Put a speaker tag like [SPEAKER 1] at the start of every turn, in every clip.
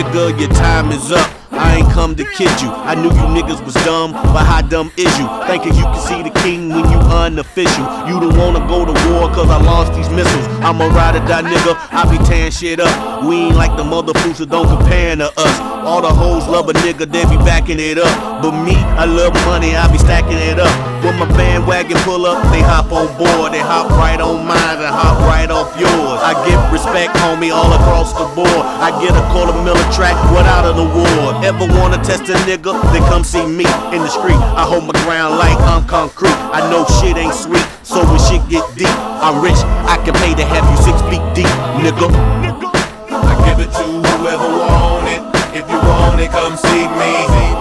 [SPEAKER 1] nigga, your time is up. I ain't come to kid you. I knew you niggas was dumb, but how dumb is you? Thinking you can see the king when you unofficial. You don't wanna go to war cause I lost these missiles. I'm a ride or die nigga, I be tearing shit up. We ain't like the mother fools that don't compare to us. All the hoes love a nigga, they be backing it up. But me, I love money, I be stacking it up. When my bandwagon pull up, they hop on board. They hop right on mine and hop right off yours. I give respect, homie, all across the board. I get a $250,000 track without an award. Ever wanna test a nigga, then come see me in the street. I hold my ground like I'm concrete. I know shit ain't sweet, so when shit get deep, I'm rich, I can pay to have you 6 feet deep, nigga.
[SPEAKER 2] I give it to whoever want it. If you want it, come see me.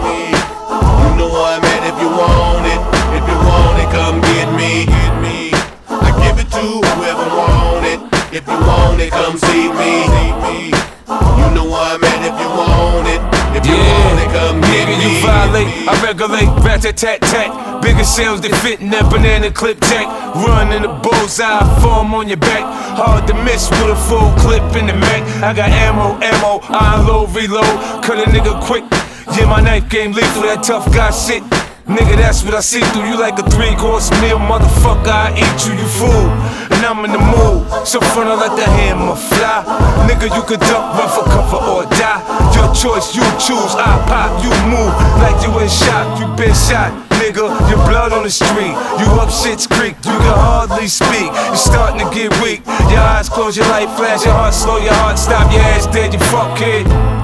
[SPEAKER 2] You know where I'm at if you want it. If you want it, come get me. I give it to whoever want it. If you want it, come see me. You know where I'm at if you want it. If you want it, come get me.
[SPEAKER 3] You violate, I regulate, rat-tat-tat-tat. Bigger shells that fit in that banana clip jack. Run in the bullseye, form on your back. Hard to miss with a full clip in the Mac. I got ammo, I unload, reload. Cut a nigga quick, yeah, my knife game lethal. That tough guy shit, nigga, that's what I see through. You like a 3-course meal, motherfucker, I eat you, you fool. And I'm in the mood, so front I let the hammer fly. Nigga, you could duck, run for cover or die. Your choice, you choose, I pop, you move. Like you in shock, you been shot. Nigga, your blood on the street. You up shit's creek, you can hardly speak. You starting to get weak. Your eyes close, your light flash, your heart slow, your heart stop, your ass dead, you fuck kid.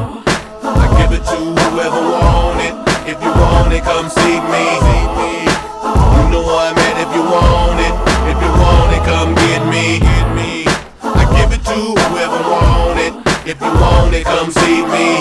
[SPEAKER 2] I give it to whoever want it. If you want it, come see me. You know where I'm at if you want it. If you want it, come get me. I give it to whoever want it. If you want it, come see me.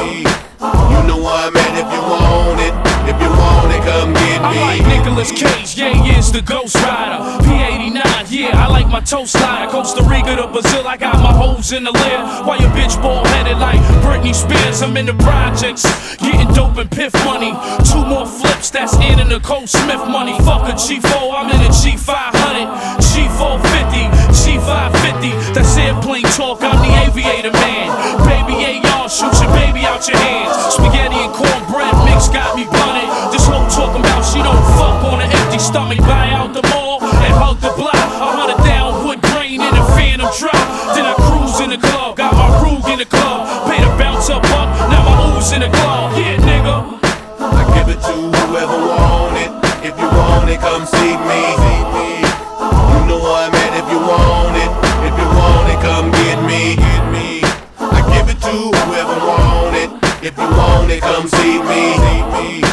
[SPEAKER 2] You know where I'm at if you want it. If you want it, come get me.
[SPEAKER 4] I'm like Nicolas Cage, yeah, is the Ghost Rider. P89, yeah, I like my toe slider. Costa Rica to Brazil, I got my hoes in the lair. Why your bitch bald headed like Britney Spears? I'm in the projects, getting dope and piff money. 2 more flips, that's in and Nicole Smith money. Fuck a G4, I'm in a G500, G450, G550. That's airplane talk, I'm the aviator man. Baby AR, shoot your baby out your hands. Spaghetti and cornbread mix got me blunted. This hoe talking about she don't fuck on an empty stomach. Buy out the mall and hug the block. I hunt it down, wood grain in a phantom drop. Then I cruise in the club, got my Rug in the club. Pay the bounce up, now my ooze in the club. Yeah, nigga.
[SPEAKER 2] I give it to whoever want it. If you want it, come see me. You know where I'm at if you want it. If you want it, come get me. I give it to whoever want it. If you want it, come see me.